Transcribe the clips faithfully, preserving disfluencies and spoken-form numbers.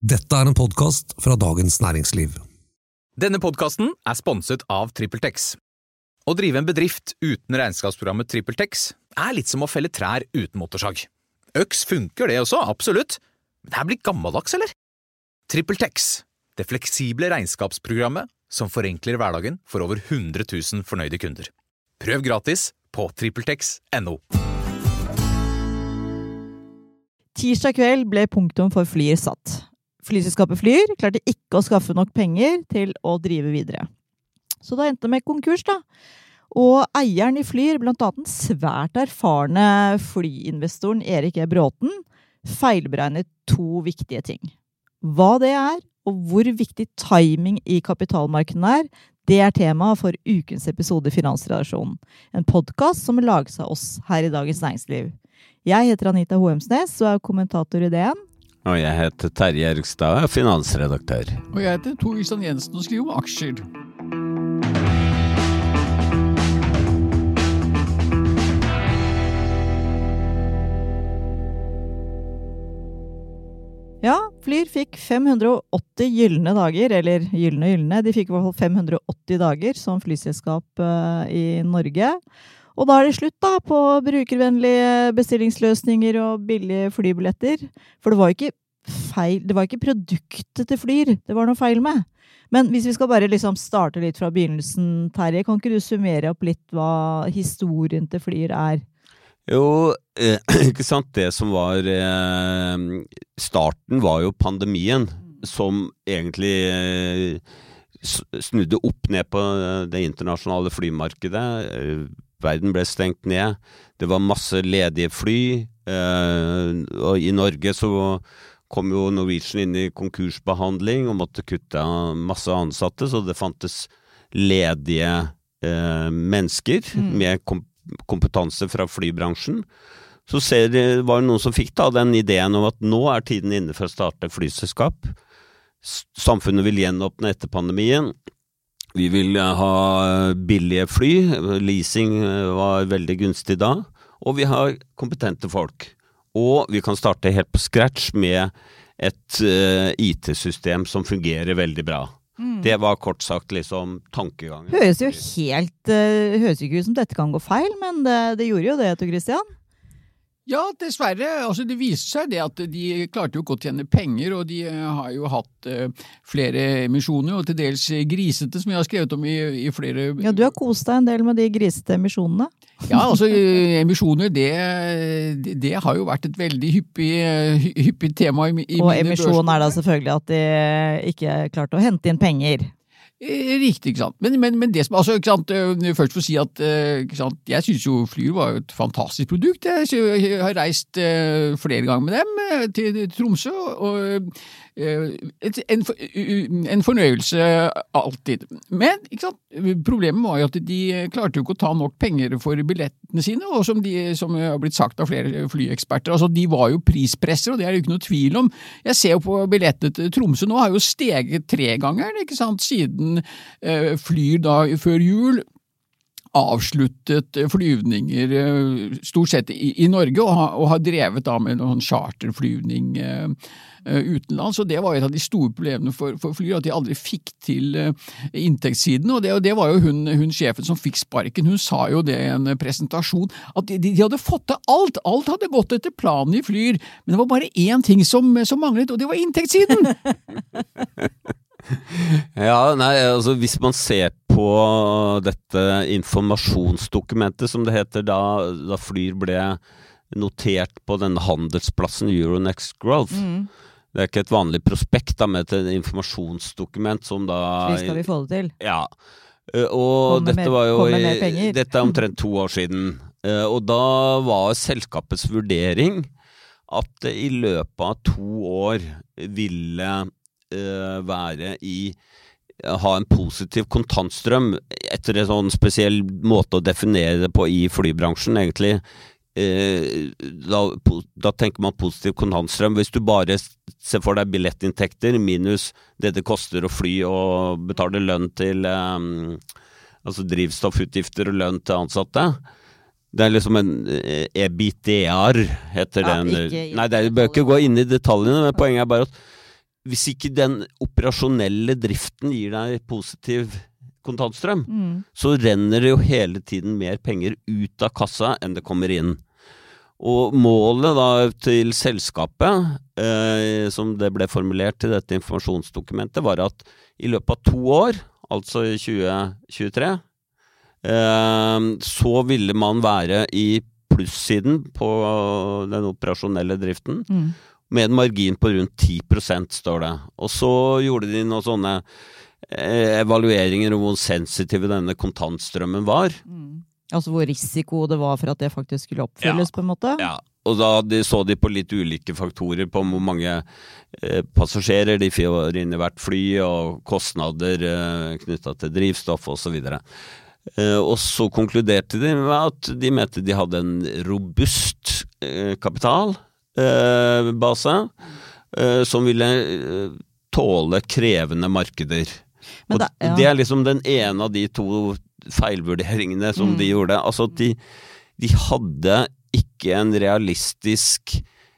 Dette er en podcast fra Dagens Næringsliv. Denne podcasten er sponset av TrippelTex. Å drive en bedrift uten regnskapsprogrammet TrippelTex er litt som å felle trær uten motorsag. Øks funker det også, absolutt. Men det er blitt gammeldags, eller? TrippelTex, det fleksible regnskapsprogrammet som forenkler hverdagen for over hundre tusen fornøyde kunder. Prøv gratis på trippeltex punktum no. Tirsdag kveld ble punktum for Flyr satt. Flyselskapet Flyr klarte ikke å skaffe nok penger til å drive videre. Så da endte det med konkurs da. Og eieren i Flyr, blant annet den svært erfarne flyinvestoren Erik E. Bråten, feilberegnet to viktige ting. Hva det er, og hvor viktig timing i kapitalmarkedet er, det er tema for ukens episode i Finansredaksjonen. En podcast som lages av oss her i Dagens Næringsliv. Jeg heter Anita Hoemsnes og er kommentator i D N. Og jeg heter Terje Erikstad, er finansredaktør. Og jeg heter Tor Kristian Jensen og skriver om aksjer. Ja, Flyr fikk fem hundre og åtti gyllene dager, eller gyllene gyllene, de fikk i hvert fall fem hundre og åtti dager som flyselskap uh, i Norge. Og da er det slutt da på brukervennlige bestillingsløsninger og billige flybilletter. For det var jo ikke feil, det var ikke produktet til Flyr det var noe feil med. Men hvis vi skal bare liksom starte litt fra begynnelsen, Terje, kan ikke du summere opp litt hva historien til Flyr er? Jo, eh, ikke sant, det som var eh, starten var jo pandemien, som egentlig eh, snudde opp ned på det internasjonale flymarkedet. Eh, Verden ble stengt ned, det var masse ledige fly, eh, og i Norge så kom jo Norwegian inn i konkursbehandling og måtte kutte masse ansatte, så det fantes ledige eh, mennesker mm. med kom kompetanse fra flybransjen. Så ser det, var det noen som fikk da den ideen om at nå er tiden inne for å starte flyselskap. Samfunnet vil gjenåpne etter pandemien. Vi vil ha billige fly, leasing var veldig gunstig da, og vi har kompetente folk. Og vi kan starte helt på scratch med et uh, I T-system som fungerer veldig bra. Mm. Det var kort sagt liksom tankegangen. Høres jo helt, uh, høres ikke ut som dette kan gå feil, men det, det gjorde jo det, Tor Kristian. Ja, dessverre. Altså, det viser seg det at de klarte jo ikke å tjene penger, og de har jo hatt uh, flere emisjoner, og til dels grisete, som jeg har skrevet om i, i flere... Ja, du har kost deg en del med de grisete emisjonene. Ja, altså emisjoner, det, det, det har jo vært et veldig hyppig, hyppig tema i, i og emisjon er da selvfølgelig at de ikke klarte å hente inn penger. Riktig, ikke sant. Men, men, men det som, altså, ikke sant, først for å si at, ikke sant, jeg synes jo Flyr var et fantastisk produkt. Jeg har reist flere ganger med dem til Tromsø, og en, en fornøyelse alltid. Men, ikke sant, problemet var jo at de klarte jo ikke å ta nok penger for billettene sine, og som, de, som har blitt sagt av flere flyeksperter, altså de var jo prispresser, og det er jo ikke noe tvil om. Jeg ser jo på billettet til Tromsø nå har jo steget tre ganger, ikke sant, siden Flyr da før jul avsluttet flyvninger stort sett i, i Norge og, ha, og har drevet da med noen charterflyvning uh, utenlands, og det var et av de store problemene for, for Flyr, at de aldri fikk til uh, inntektssiden, og det, og det var jo hun, hun sjefen som fikk sparken. Hun sa jo det i en presentasjon, at de, de hadde fått til alt, alt hadde gått etter planen i Flyr, men det var bare én ting som, som manglet, og det var inntektssiden! Ja, nei, altså hvis man ser på dette informasjonsdokumentet som det heter da, da Flyr ble notert på denne handelsplassen Euronext Growth, mm. det er ikke et vanlig prospekt da, med et informasjonsdokument som da... Slik skal vi få det til. Ja, og komme dette var jo i, dette er omtrent to år siden, og da var selskapets vurdering at det i løpet av to år ville være i ha en positiv kontantstrøm etter en sånn spesiell måte å definere det på i flybransjen egentlig. Da, da tenker man positiv kontantstrøm hvis du bare ser for deg billettinntekter minus det det koster å fly og betale lønn til um, altså drivstoffutgifter og lønn til ansatte. Det er liksom en EBITDA-er heter ja, den. Ikke, Nei, det bør ikke gå inn i detaljene, men poenget er bare at hvis ikke den operasjonelle driften gir deg positiv kontantstrøm, mm. så renner det jo hele tiden mer penger ut av kassa enn det kommer inn. Og målet da til selskapet, eh, som det ble formulert i dette informasjonsdokumentet, var at i løpet av to år, altså i tjue tjuetre, eh, så ville man være i plussiden på den operasjonelle driften, mm. med en margin på rundt ti prosent, står det. Og så gjorde de noen sånne eh, evalueringer om hvor sensitive denne kontantstrømmen var. Mm. Altså hvor risiko det var for at det faktisk skulle oppfylles, ja. På en måte? Ja, og da de så de på litt ulike faktorer på hvor mange eh, passasjerer de får inn i hvert fly, og kostnader eh, knyttet til drivstoff og så videre. Eh, og så konkluderte de med at de mente de hadde en robust eh, kapital, Eh, base eh, som ville eh, tåle krevende markeder. Og det, ja. det er liksom den ene av de to feilvurderingene som mm. de gjorde. Altså de, de hadde ikke en realistisk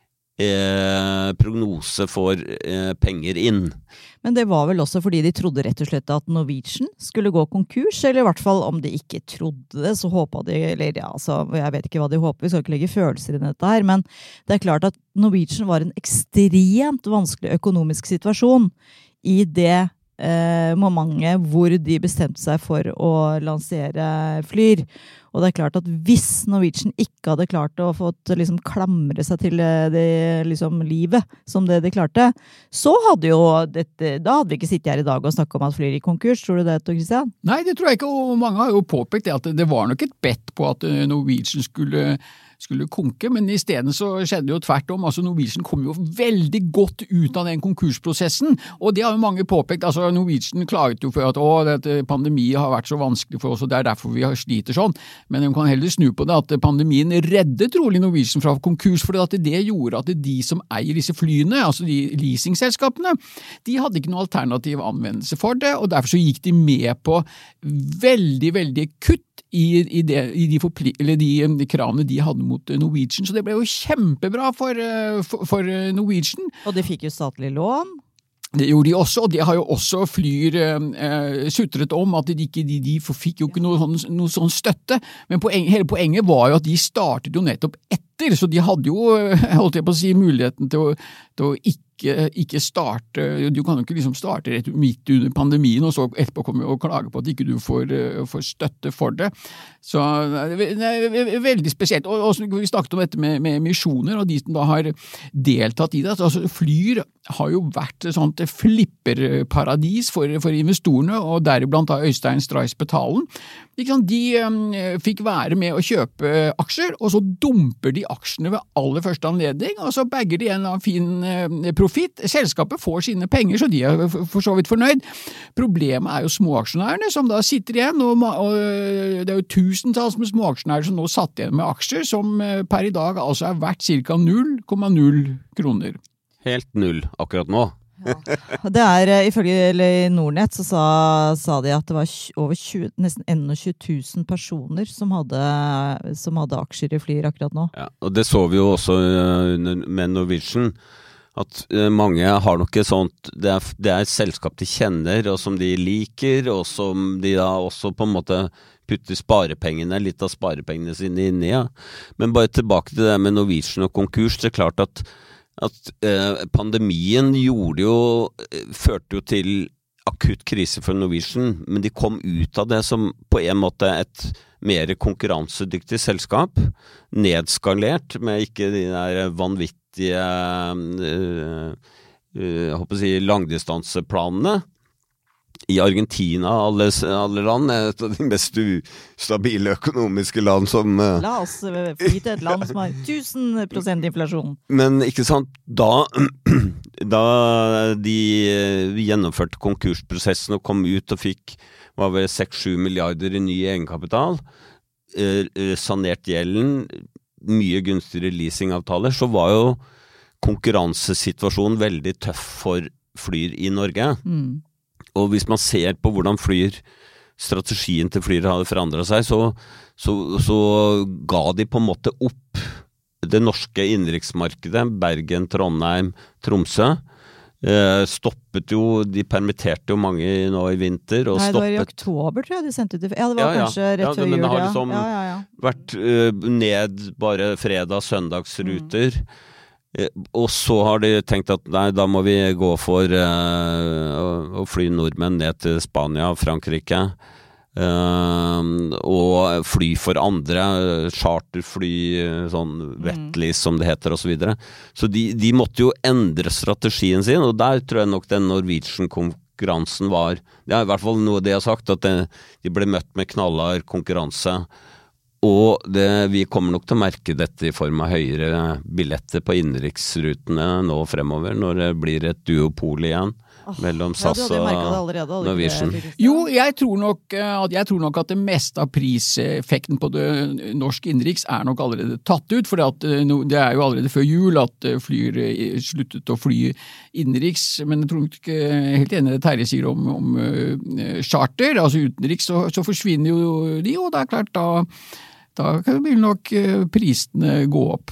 eh, prognose for eh, penger inn. Men det var vel også fordi de trodde rett og slett at Norwegian skulle gå konkurs, eller i hvert fall om de ikke trodde det, så håpet de, eller ja, altså, jeg vet ikke hva de håper, vi skal ikke legge følelser i dette her, men det er klart at Norwegian var en ekstremt vanskelig økonomisk situasjon i det eh, momentet hvor de bestemte seg for å lansere Flyr. Og det er klart at hvis Norwegian ikke hadde klart å få liksom, klamre seg til det liksom, livet som det de klarte, så hadde jo dette, da hadde vi ikke sittet her i dag og snakket om at Flyr gikk konkurs. Tror du det, Tor Christian? Nei, det tror jeg ikke, og mange har jo påpekt det at det var nok et bett på at Norwegian skulle skulle konke, men i stedet så skjedde jo tvert om, altså Norwegian kom jo veldig godt ut av den konkursprosessen, og det har jo mange påpekt, altså Norwegian klaget jo for at å, dette pandemi har vært så vanskelig for oss, og det er derfor vi har sliter sånn, men de kan heller snu på det at pandemien reddet trolig Norwegian fra konkurs, for at det gjorde at de som eier disse flyene, altså de leasingselskapene, de hadde ikke noe alternativ anvendelse for det, og derfor så gikk de med på veldig, veldig kutt i, i, det, i de, forpli, eller de, de kravene de hadde mot Norwegian, så det ble jo kjempebra for, for, for Norwegian. Og de fikk jo statlig lån. Det gjorde de også, og det har jo også Flyr eh, sutret om, at de, de, de fikk jo ikke noe sånn, noe sånn støtte, men poen, hele poenget var jo at de startet jo nettopp etter, så de hadde jo, holdt jeg på å si, muligheten til å, til å ikke Ikke, ikke starte, du kan jo ikke liksom starte rett midt under pandemien og så etterpå komme og klage på at ikke du får, får støtte for det. Så det er veldig spesielt. Og, og vi snakket om dette med, med misjoner og de som da har deltatt i det. Altså, Flyr har jo vært et sånt flipperparadis for, for investorene, og deriblant da Øystein Stray Spetalen. De um, fikk være med å kjøpe aksjer, og så dumper de aksjene ved aller første anledning, og så bagger de en fin uh, profit. Selskapet får sine penger, så de er for så vidt fornøyd. Problemet er jo småaksjonærene som da sitter igjen, og, og det er jo tusentalls med småaksjonærer som nå satt igjen med aksjer, som per i dag altså er verdt ca. null komma null kroner. Helt null akkurat nå. Ja. Det er, ifølge Nordnett så sa, sa de at det var over tjue, nesten tjueen tusen personer som hadde, som hadde aksjer i Flyr akkurat nå. Ja, og det så vi jo også med Norwegian, at mange har nok et sånt, det er, det er et selskap de kjenner og som de liker, og som de da også på en måte putter sparepengene, litt av sparepengene sine inn i. Ja. Men bare tilbake til det med Norwegian og konkurs, det er klart at, at eh, pandemien gjorde jo, førte jo til akutt krise for Norwegian, men de kom ut av det som på en måte et mer konkurransedyktig selskap, nedskalert med ikke de der vanvittige uh, uh, jeg håper å si langdistanseplanene. I Argentina, alle, alle land, er et av de mest ustabile økonomiske land som uh, La oss fly til et land som har tusen prosent inflasjon. Men ikke sant, da, da de gjennomførte konkursprosessen og kom ut og fikk var vel seks sju milliarder i ny egenkapital, uh, sanert gjelden, mye gunstigere leasingavtaler, så var jo konkurransesituasjonen veldig tøff for Flyr i Norge. Mm. Og hvis man ser på hvordan Flyr, strategien til Flyr hadde forandret seg, så, så, så ga de på en måte opp det norske innenriksmarkedet, Bergen, Trondheim, Tromsø, eh, stoppet jo, de permitterte jo mange nå i vinter, og Nei, det var i stoppet... oktober, tror jeg, de sendte ut. Ja, det var Ja, ja. kanskje rett Ja, før men jul, det har ja. liksom Ja, ja, ja. vært eh, ned bare fredag, søndagsruter. Eh, og så har de tenkt at nei, da må vi gå for eh, å, å fly nordmenn ned til Spania og Frankrike. Uh, og fly for andre, charterfly, sånn wetlease som det heter og så videre. Så de, de måtte jo endre strategien sin, og der tror jeg nok den Norwegian-konkurransen var, det er i hvert fall noe de har sagt, at det, de ble møtt med knallhard konkurranse, og det, vi kommer nok til å merke dette i form av høyere billetter på innenriksrutene nå fremover, når det blir et duopol igjen. Mellom SAS ja, og allerede, Norwegian. Jo, jeg tror, nok, at, jeg tror nok at det meste av priseffekten på det norske innenriks er nok allerede tatt ut, for det er jo allerede før jul at flyr sluttet å fly innenriks, men jeg tror ikke helt enig det Terje sier om, om charter, altså utenriks, så, så forsvinner jo de, og det er klart da, da vil nok prisene gå opp.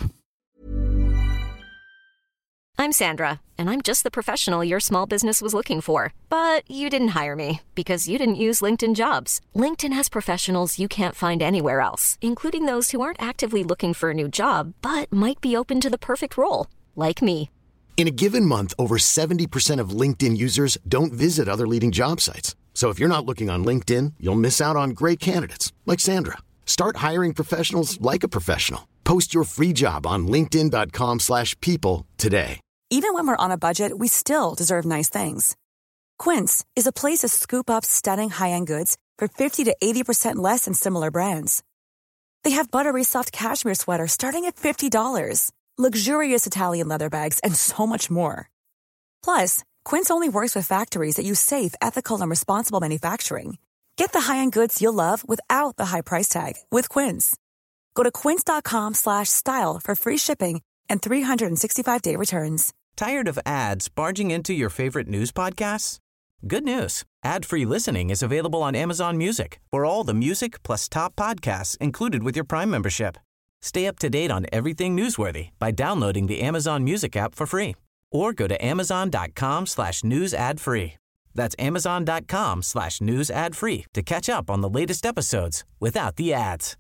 I'm Sandra, and I'm just the professional your small business was looking for. But you didn't hire me because you didn't use LinkedIn Jobs. LinkedIn has professionals you can't find anywhere else, including those who aren't actively looking for a new job, but might be open to the perfect role, like me. In a given month, over seventy percent of LinkedIn users don't visit other leading job sites. So if you're not looking on LinkedIn, you'll miss out on great candidates, like Sandra. Start hiring professionals like a professional. Post your free job on linkedin.com slash people today. Even when we're on a budget, we still deserve nice things. Quince is a place to scoop up stunning high-end goods for fifty to eighty percent less than similar brands. They have buttery soft cashmere sweaters starting at fifty dollars, luxurious Italian leather bags, and so much more. Plus, Quince only works with factories that use safe, ethical, and responsible manufacturing. Get the high-end goods you'll love without the high price tag with Quince. Go to quince.com slash style for free shipping and three sixty-five day returns. Tired of ads barging into your favorite news podcasts? Good news. Ad-free listening is available on Amazon Music for all the music plus top podcasts included with your Prime membership. Stay up to date on everything newsworthy by downloading the Amazon Music app for free or go to amazon.com slash news ad free. That's amazon.com slash news ad free to catch up on the latest episodes without the ads.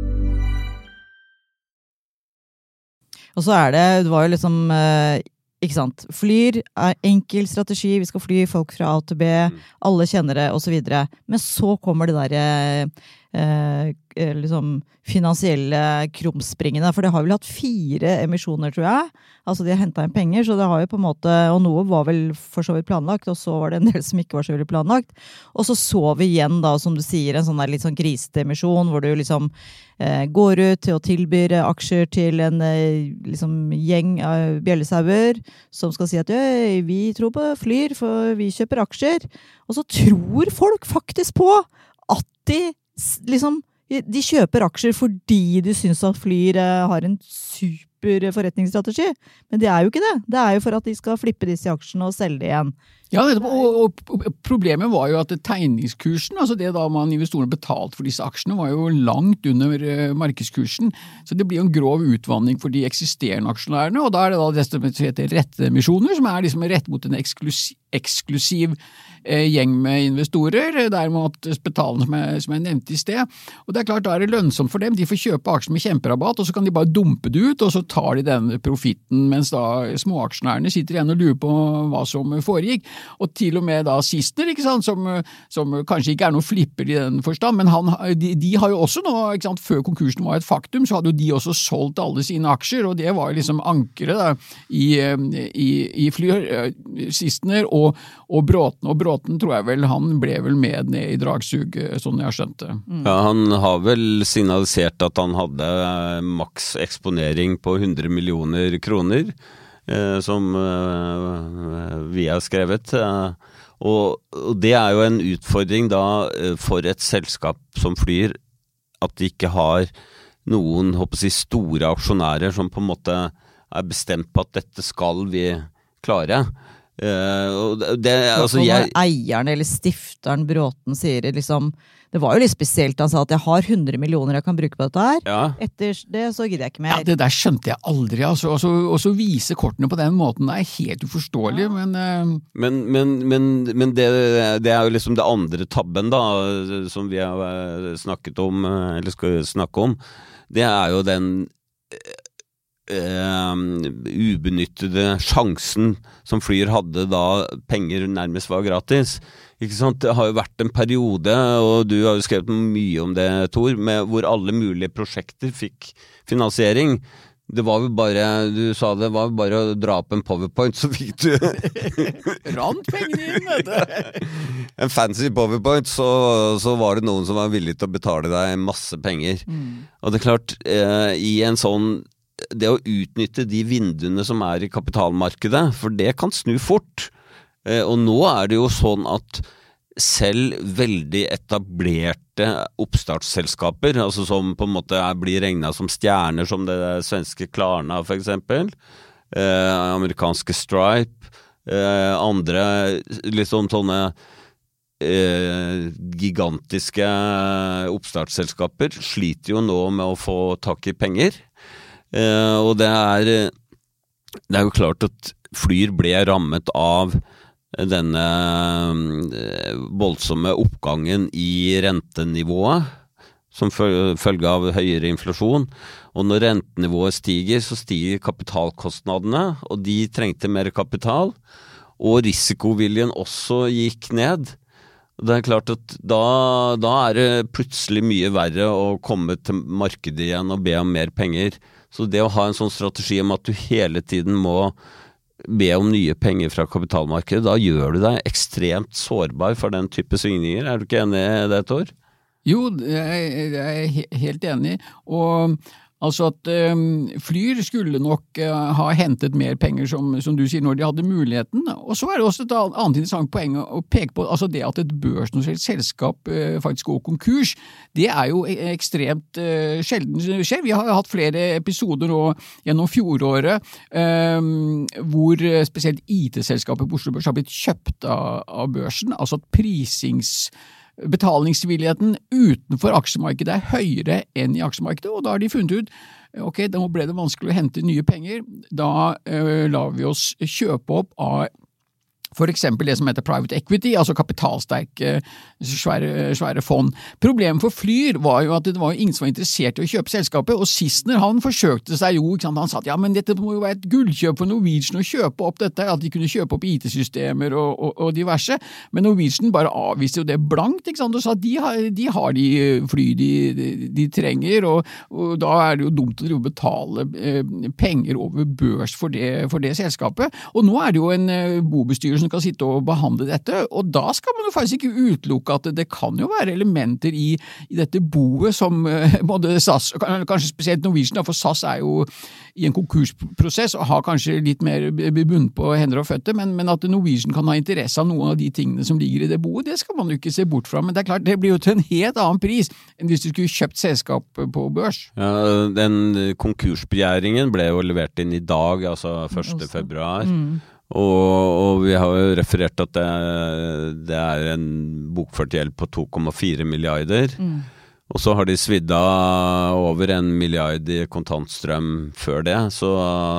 Og så er det, det var jo liksom, eh, ikke sant, flyr er enkel strategi, vi skal fly folk fra A til B, alle kjenner det, og så videre. Men så kommer det der eh, liksom finansielle krumspringene, for det har vel hatt fire emisjoner, tror jeg. Altså de har hentet inn penger, så det har jo på en måte, og noe var vel for så vidt planlagt, og så var det en del som ikke var så veldig planlagt. Og så så vi igjen da, som du sier, en sånn der litt sånn grisete emisjon, hvor du liksom eh, går ut til å tilbyre aksjer til en eh, liksom gjeng av bjellesauer, som skal si at vi tror på flyr, for vi kjøper aksjer. Og så tror folk faktisk på at de liksom, de kjøper aksjer fordi de synes at flyr eh, har en super forretningsstrategi, men det er jo ikke det. Det er jo for at de skal flippe disse aksjene og selge det igjen. Ja, og, og problemet var jo at tegningskursen, altså det da man investorene betalt for disse aksjene, var jo langt under markedskursen, så det blir jo en grov utvanning for de eksisterende aksjonærene, og da er det da det som heter rettemisjoner, som er liksom rett mot en eksklusiv, eksklusiv eh, gjeng med investorer, derimot betalende som jeg, som jeg nevnte i sted, og det er klart da er det lønnsomt for dem, de får kjøpe aksjer med kjemperabatt, og så kan de bare dumpe det ut, og så tar de den profitten, mens da småaksjonærene sitter igjen og lurer på hva som foregikk. Og til og med da Sistner, ikke sant, som, som kanskje ikke er noen flipper i den forstand, men han, de, de har jo også nå, ikke sant, før konkursen var et faktum, så hadde jo de også solgt alle sine aksjer, og det var liksom ankeret da, i, i, i Flyr, Sistner og, og Bråten, og Bråten tror jeg vel, han ble vel med ned i dragsug, sånn jeg har skjønt det. Mm. Ja, han har vel signalisert at han hadde maks eksponering på hundre millioner kroner, som vi har skrevet, og, og det er jo en utfordring da for et selskap som Flyr, at de ikke har noen, håper jeg, store aksjonærer som på en måte er bestemt på at dette skal vi klare. Uh, og det, altså, og når jeg... eieren eller stifteren Bråten sier det, liksom, det var jo litt spesielt, han sa at jeg har hundre millioner jeg kan bruke på dette her. Ja. Etter det så gidder jeg ikke mer. Ja, det der skjønte jeg aldri, altså. Og så, og så vise kortene på den måten, det er helt uforståelig, ja. men, uh... men... Men, men, men det, det er jo liksom det andre tabben da, som vi har snakket om, eller skal snakke om, det er jo den... Uh, ubenyttede sjansen som Flyr hadde da penger nærmest var gratis. Ikke sant? Det har jo vært en periode, og du har jo skrevet mye om det, Tor, med hvor alle mulige prosjekter fikk finansiering. Det var jo bare, du sa det var jo bare å dra opp en PowerPoint, så fikk du rant pengene inn, vet du. En fancy PowerPoint, så, så var det noen som var villig til å betale deg masse penger. Mm. Og det er klart, eh, i en sånn det å utnytte de vinduene som er i kapitalmarkedet, for det kan snu fort. Eh, og nå er det jo sånn at selv veldig etablerte oppstartsselskaper, altså som på en måte er, blir regnet som stjerner, som det svenske Klarna for eksempel, eh, amerikanske Stripe, eh, andre liksom sånne eh, gigantiske oppstartsselskaper sliter jo nå med å få tak i penger. Uh, og det er det er jo klart at Flyr ble rammet av denne uh, voldsomme oppgangen i rentenivået som følge av høyere inflasjon, og når rentenivået stiger så stiger kapitalkostnadene, og de trengte mer kapital, og risikoviljen også gikk ned. Det er klart at da, da er det plutselig mye verre å komme til markedet igjen og be om mer penger. Så det å ha en sånn strategi om at du hele tiden må be om nye penger fra kapitalmarkedet, da gjør du deg ekstremt sårbar for den type svingninger. Er du ikke enig i det, Tor? Jo, jeg er helt enig, og altså at um, Flyr skulle nok uh, ha hentet mer penger, som, som du sier, når de hadde muligheten. Og så er det også et annet interessant poeng å peke på, altså det at et børsnotert selskap uh, faktisk går konkurs, det er jo ekstremt uh, sjelden skjer. Vi har jo hatt flere episoder nå gjennom fjoråret, um, hvor spesielt I T-selskapet på Oslo Børs har blitt kjøpt av, av børsen, altså at prisings betalingsvilligheten utenfor aksjemarkedet er høyere enn i aksjemarkedet, og da har de funnet ut, ok, da ble det vanskelig å hente nye penger, da uh, lar vi oss kjøpe opp av for eksempel det som heter private equity, altså kapitalsterke svære, svære fond. Problemet for Flyr var jo at det var ingen som var interessert i å kjøpe selskapet, og Sissener han forsøkte seg jo, ikke sant? Han sa at ja, men dette må jo være et gullkjøp for Norwegian å kjøpe opp dette, at de kunne kjøpe opp I T-systemer og, og, og diverse, men Norwegian bare avviste jo det blankt, ikke sant? Og sa at de har de, har de fly de, de, de trenger, og, og da er det jo dumt å betale eh, penger over børs for det, for det selskapet, og nå er det jo en eh, bobestyrer som kan sitte og behandle dette, og da skal man jo faktisk ikke utelukke at det kan jo være elementer i, i dette boet som både SAS, kanskje spesielt Norwegian, for SAS er jo i en konkursprosess og har kanskje litt mer bundet på hender og føtter, men, men at Norwegian kan ha interesse av noen av de tingene som ligger i det boet, det skal man jo ikke se bort fra, men det er klart, det blir jo til en helt annen pris enn hvis du skulle kjøpt selskap på børs. Ja, den konkursbegjæringen ble jo levert inn i dag, altså første februar, mm. Og, og vi har jo referert at det, det er en bokført gjeld på to komma fire milliarder, mm. og så har de svidda over en milliard i kontantstrøm før det, så,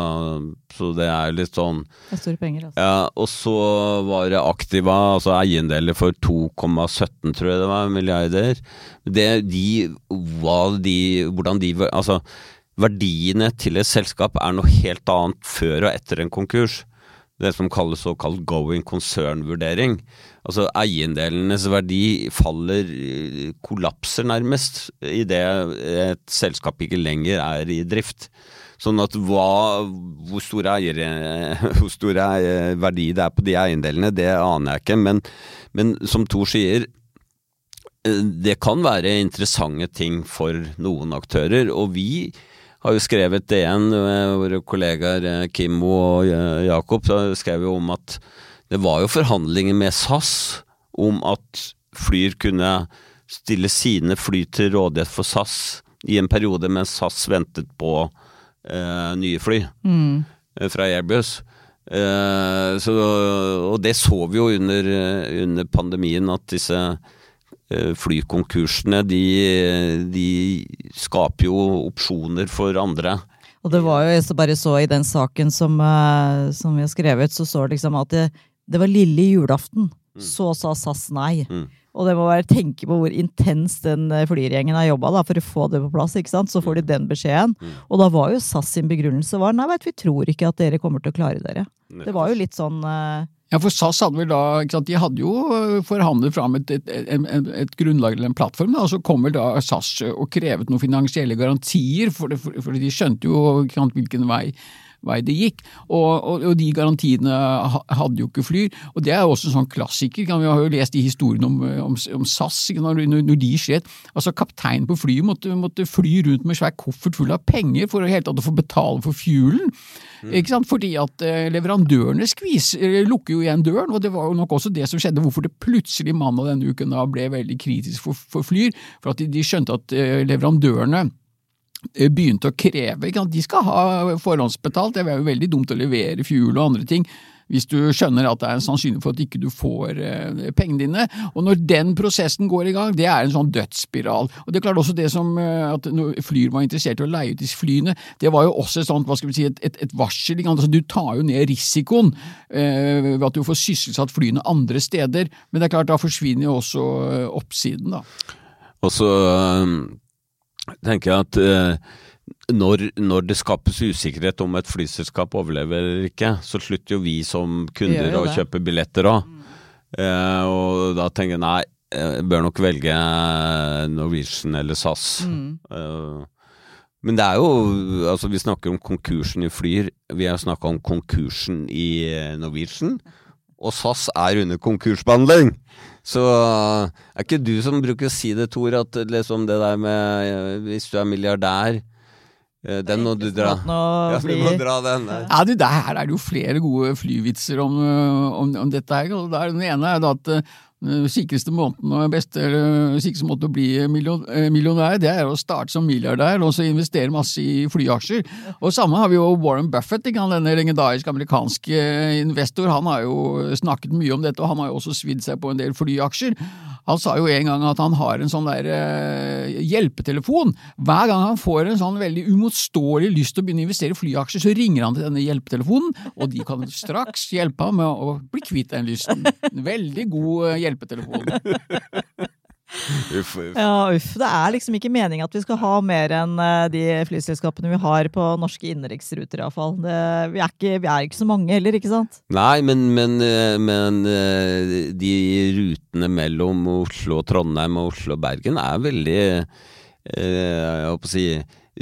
så det er litt sånn... Det er store penger, altså. Ja, og så var det aktiva, altså eiendeler for to komma sytten, tror jeg det var, milliarder. Det, de, hva de, hvordan de, altså, verdiene til et selskap er noe helt annet før og etter en konkurs. Det som kalles såkalt going concern-vurdering. Altså eiendelenes verdi faller, kollapser nærmest i det et selskap ikke lenger er i drift. Sånn at hva, hvor store eier, hvor store verdi det er på de eiendelene, det aner jeg ikke. Men, men som Tor sier, det kan være interessante ting for noen aktører, og vi har jo skrevet det igjen, våre kollegaer Kimmo og Jakob skrev jo om at det var jo forhandlinger med SAS om at Flyr kunne stille sine fly til rådighet for SAS i en periode mens SAS ventet på eh, nye fly mm. fra Airbus. Uh, så, og det så vi jo under, under pandemien, at disse uh, flykonkursene, de, de skaper jo opsjoner for andre. Og det var jo bare så i den saken som, uh, som vi har skrevet, så står det liksom at det, det var lille julaften, mm. så sa SAS nei. Mm. Og det må være tenke på hvor intens den flyrgjengen har jobbet da, for å få det på plass, ikke sant? Så får de den beskjeden. Mm. Og da var jo SAS sin begrunnelse var, nei, vet, vi tror ikke at dere kommer til å klare dere. Det var jo litt sånn... Uh... Ja, for SAS hadde vel da, ikke sant, de hadde jo forhandlet frem et, et, et, et, et grunnlag eller en plattform, da, og så kom vel da SAS og krevet noen finansielle garantier, for, det, for, for de skjønte jo ikke sant, hvilken vei vei det gikk, og, og, og de garantiene hadde jo ikke Flyr, og det er jo også en sånn klassiker, vi har jo lest de historiene om, om, om SAS, når, når de slet, altså kapteinen på flyet måtte, måtte fly rundt med svær koffert full av penger for å helt tatt å få betale for fuelen, mm. ikke sant, fordi at eh, leverandørene skvis, eh, lukker jo igjen døren, og det var jo nok også det som skjedde, hvorfor det plutselig mandag denne uken da ble veldig kritisk for, for Flyr, for at de, de skjønte at eh, leverandørene begynte å kreve, ikke? De skal ha forhåndsbetalt, det er jo veldig dumt å levere fuel og andre ting, hvis du skjønner at det er sannsynlig for at ikke du får eh, pengene dine, og når den prosessen går i gang, det er en sånn dødsspiral, og det er klart også det som eh, at Flyr var interessert i å leie ut disse flyene, det var jo også et sånt, hva skal vi si, et, et, et varsel, altså, du tar jo ned risikoen eh, ved at du får sysselsatt flyene andre steder, men det er klart da forsvinner jo også eh, oppsiden da. Og så tenker jeg at uh, når, når det skapes usikkerhet om et flyselskap overlever eller ikke, så slutter jo vi som kunder å kjøpe billetter også. Mm. Uh, og da tenker jeg, nei, jeg bør nok velge Norwegian eller SAS. Mm. Uh, men det er jo, altså vi snakker om konkursen i Flyr, vi har snakket om konkursen i Norwegian, og SAS er under konkursbehandling. Så er ikke du som bruker å si det, Tor, at liksom det der med hvis du er milliardær, den må du dra. Ja, du må dra den der. Ja, det der her er det jo flere gode flyvitser om, om, om dette her. Og der, den ene er da at sikreste måten og beste sikreste måte å bli millionær, det er å starte som milliardær og så investere masse i flyaksjer. Og samme har vi jo Warren Buffett, ikke? Han, denne legendariske amerikanske investor, han har jo snakket mye om dette, og han har jo også svidd seg på en del flyaksjer. Han sa jo en gang at han har en sånn der uh, hjelpetelefon. Hver gang han får en sånn veldig umotståelig lyst til å begynne å investere i flyaksjer, så ringer han til denne hjelpetelefonen, og de kan straks hjelpe ham med å bli kvitt den lysten. Veldig god uh, hjelpetelefon. Uff, uff. Ja, uff. Det er liksom ikke meningen at vi skal ha mer enn de flyselskapene vi har på norske innenriksruter i hvert fall. Det, vi, er ikke, vi er ikke så mange heller, ikke sant? Nei, men, men, men de rutene mellom Oslo og Trondheim og Oslo og Bergen er veldig, jeg håper å si,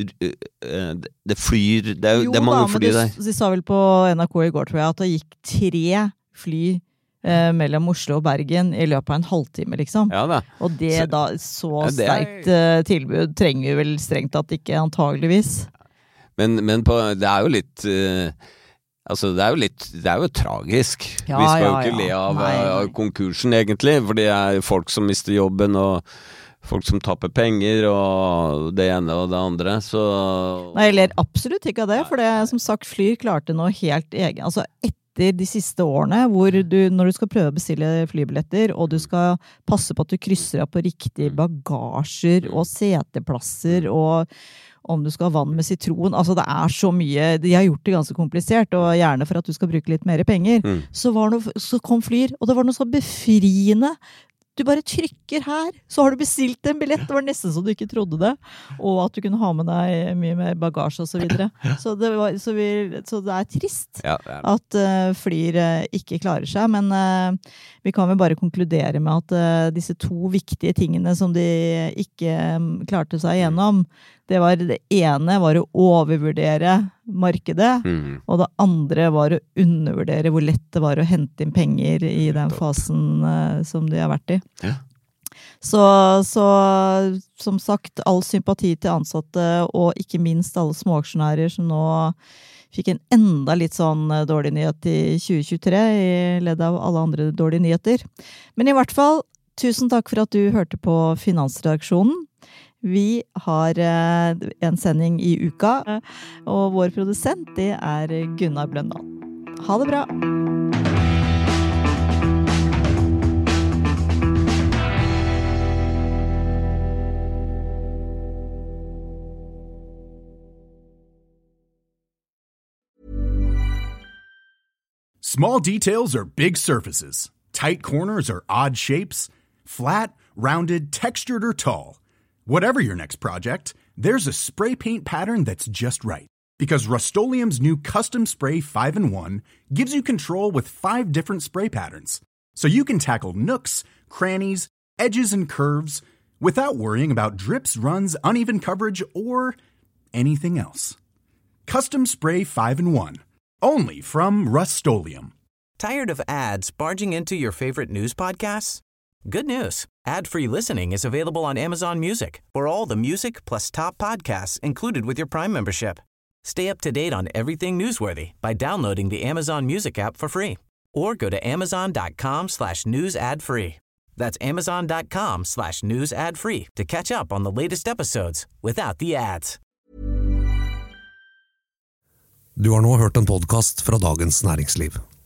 det flyr, det er, jo, det er mange da, fly der. De sa vel på N R K i går, tror jeg, at det gikk tre fly Eh, mellom Oslo og Bergen i løpet av en halvtime, liksom. Ja, da. Og det så, da, så ja, det er... sterkt uh, tilbud trenger vi vel strengt tatt ikke, antageligvis. Men, men på, det er jo litt uh, altså det er jo litt, det er jo tragisk. Ja, vi skal ja, jo ikke ja. le av, nei, nei. av konkursen egentlig, for det er folk som mister jobben og folk som taper penger og det ene og det andre, så... Nei, jeg ler absolutt ikke av det, for det som sagt, Flyr klarte noe helt egen, altså etter de siste årene, hvor du, når du skal prøve å bestille flybilletter, og du skal passe på at du krysser av på riktige bagasjer og seteplasser, og om du skal ha vann med sitron, altså det er så mye, de har gjort det ganske komplisert, og gjerne for at du skal bruke litt mer penger, mm. så, var noe, så kom Flyr, og det var noe så befriende. Du bare trykker her, så har du bestilt en billett. Det var nesten så du ikke trodde det. Og at du kunne ha med deg mye mer bagasje og så videre. Så det, var, så vi, så det er trist ja, det er det. At uh, Flyr uh, ikke klarer seg. Men uh, vi kan vel bare konkludere med at uh, disse to viktige tingene som de ikke um, klarte seg gjennom, det var det ene var å overvurdere markedet, mm. og det andre var å undervurdere hvor lett det var å hente inn penger i den fasen uh, som de har vært i. Ja. Så, så som sagt, all sympati til ansatte, og ikke minst alle småaksjonærer som nå fikk en enda litt sånn dårlig nyhet i tjue tjuetre, i ledd av alle andre dårlige nyheter. Men i hvert fall, tusen takk for at du hørte på Finansredaksjonen. Vi har en sending i uka, og vår produsent det er Gunnar Bløndal. Ha det bra! Small details are big surfaces. Tight corners are odd shapes. Flat, rounded, textured, or tall. Whatever your next project, there's a spray paint pattern that's just right. Because Rust-Oleum's new Custom Spray five in one gives you control with five different spray patterns. So you can tackle nooks, crannies, edges, and curves without worrying about drips, runs, uneven coverage, or anything else. Custom Spray five in one. Only from Rust-Oleum. Tired of ads barging into your favorite news podcasts? Good news. Ad-free listening is available on Amazon Music for all the music plus top podcasts included with your Prime membership. Stay up to date on everything newsworthy by downloading the Amazon Music app for free or go to amazon.com slash news ad free. That's amazon.com slash news ad free to catch up on the latest episodes without the ads. Du har nå hørt en podcast fra Dagens Næringsliv.